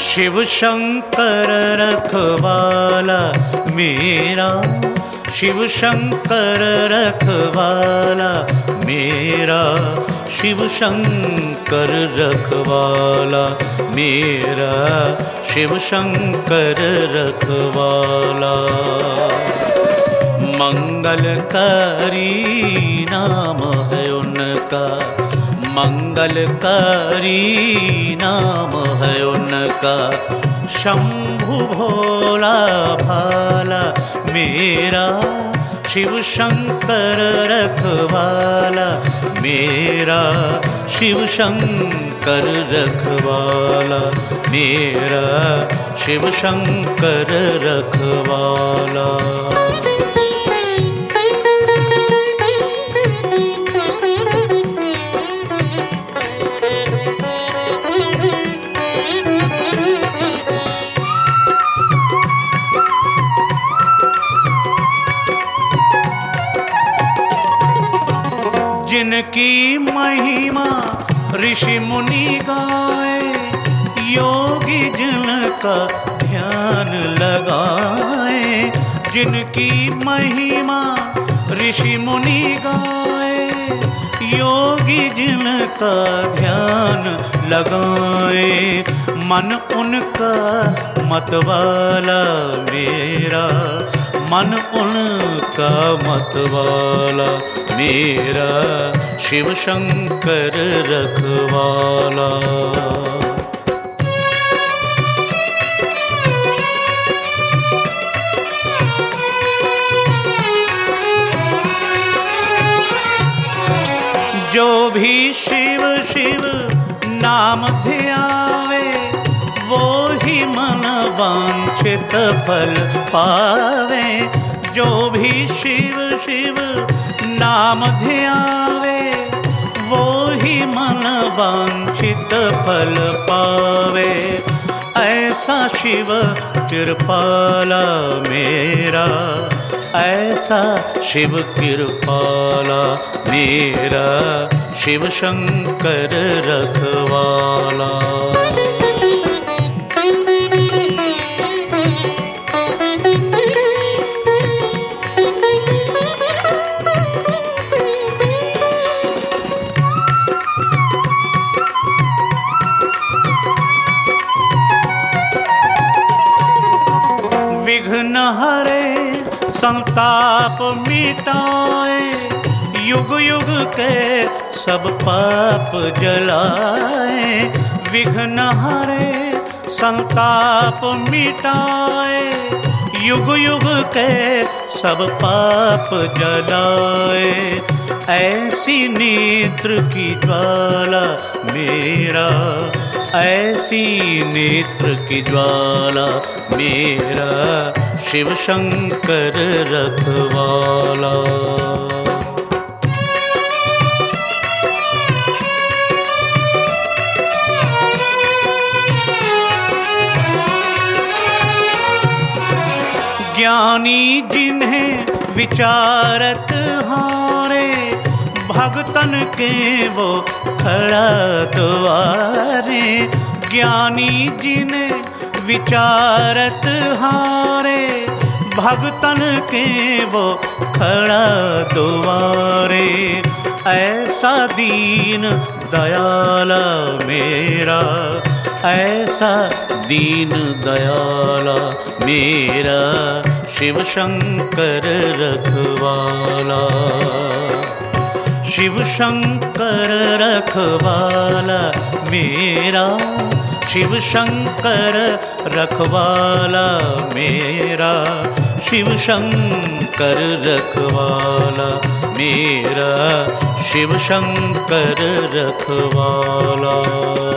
शिव शंकर रखवाला मेरा, शिव शंकर रखवाला मेरा, शिव शंकर रखवाला मेरा, शिव शंकर रखवाला। मंगलकारी नाम है उनका, मंगलकारी नाम है उनका, शंभु भोला भाला मेरा, शिव शंकर रखवाला मेरा, शिव शंकर रखवाला मेरा, शिव शंकर रखवाला। जिनकी महिमा ऋषि मुनि गाए, योगी जिनका ध्यान लगाए। जिनकी महिमा ऋषि मुनि गाए, योगी जिनका ध्यान लगाए। मन उनका मतवाला मेरा, मन उनका मतवाला मेरा, शिव शंकर रखवाला। जो भी शिव शिव नाम ध्यावे, वो ही मन वांछित फल पावे। जो भी शिव शिव नाम ध्यावे, वो ही मन वांछित फल पावे। ऐसा शिव कृपाला मेरा, ऐसा शिव कृपाला मेरा, शिव शंकर रखवाला। विघ्न हरे संताप मिटाए, युग युग के सब पाप जलाए। विघ्न हरे संताप मिटाए, युग युग के सब पाप जलाए। ऐसी नेत्र की ज्वाला मेरा, ऐसी नेत्र की ज्वाला मेरा, शिव शंकर रखवाला। ज्ञानी जिन्हें विचारत हारे, भगतन के वो खड़ा द्वारे। ज्ञानी जिन्हें विचारत हारे, भगतन के वो खड़ा द्वारे। ऐसा दीन दयाला मेरा, ऐसा दीन दयाला मेरा, शिव शंकर रखवाला। शिव शंकर रखवाला मेरा, शिव शंकर रखवाला मेरा, शिव शंकर रखवाला मेरा, शिव शंकर रखवाला।